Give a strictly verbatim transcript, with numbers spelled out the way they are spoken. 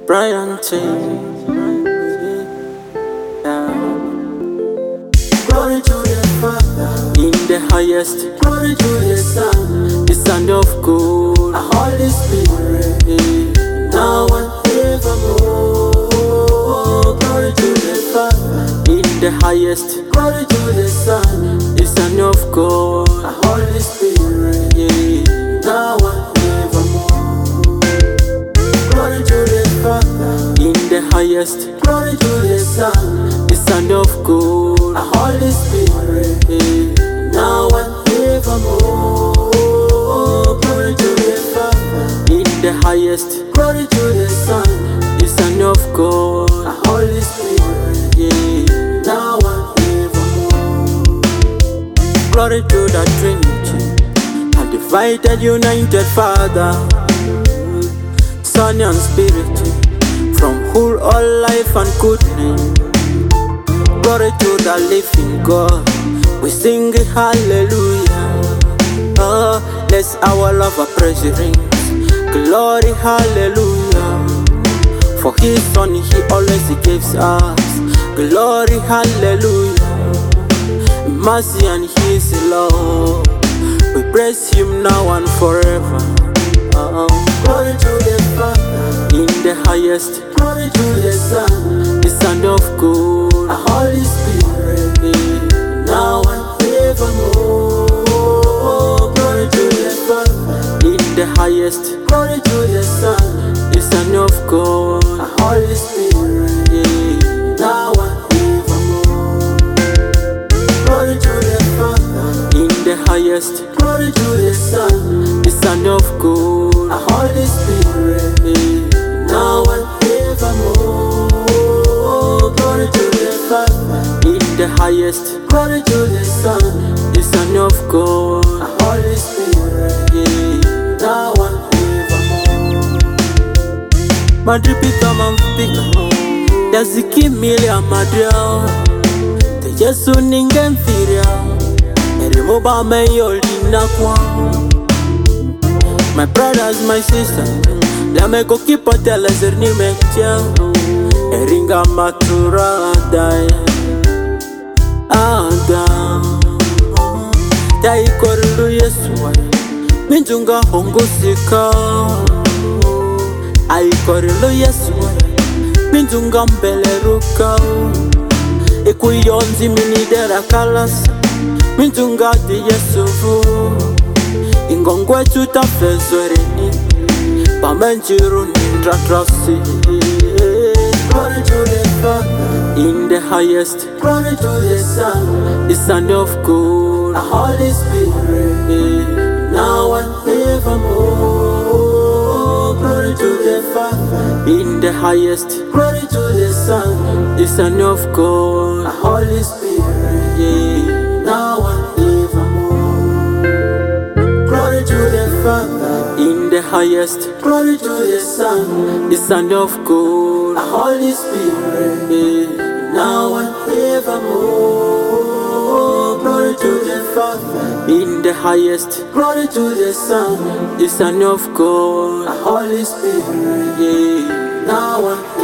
Brian T. Yeah. Glory to the Father, In the highest, glory to the Son, the Son of God. the Holy Spirit, now and evermore. Glory to the Father, In the highest, glory to the Son, the Son of God. the Holy Spirit, now and evermore. Glory to the Father, In the highest, glory to the Son, the Son of God. the Holy Spirit, now and evermore. Glory to the Father, In the highest, glory to the Son, the Son of God. the Holy Spirit, Yeah. now and evermore. Glory to the Trinity, a divided, united Father, Son and Spirit, from whom all life and goodness. Glory to the living God, we sing hallelujah. Oh, let's our love praise rings. Glory, hallelujah. For His Son He always gives us. Glory, hallelujah. Mercy and His love, we praise Him now and forever. Oh, Glory to the Father, in the highest, glory to the Son, the Son of God. the Holy Spirit, now and evermore. Glory to the Father, In the highest, glory to the Son, the Son of God. the Holy Spirit, Yeah. now and evermore. Glory to the Father, In the highest, glory to the Son, the Son of God. the Holy Spirit, Yeah. now and evermore. Glory to the Father, In the highest, glory to the Son, the Son of God. the Holy Spirit, Yeah. now and evermore. Madripika mampika, yazikimilia madria, te Yesu ningemfiria, erimuba meyolina kwa. My brothers, my sisters, lameko kipotela zerni mektia, eringa matura adaya, ada. Dai korulu Yesu, minjunga hongusika. Ai korulu Yesu, minjunga mbeleruka. Ekuyonzi minidera kalasa, minjunga di Yesu. Ingongwe chuta fezoreni, pamenjiru nindratrasi. Glory to the Father, In the highest, glory to the Son, the Son of the God. Holy Spirit, now and evermore. Glory to the Father, In the highest, glory to the Son, the Son of the God. Holy Spirit, Yeah. now and evermore. Glory to the Father, In the highest, glory to the Son, the Son of the God. Holy Spirit, Yeah. now and evermore. Glory to the Father, In the highest, glory to the Son, the Son of the God. Holy Spirit, Yeah. now and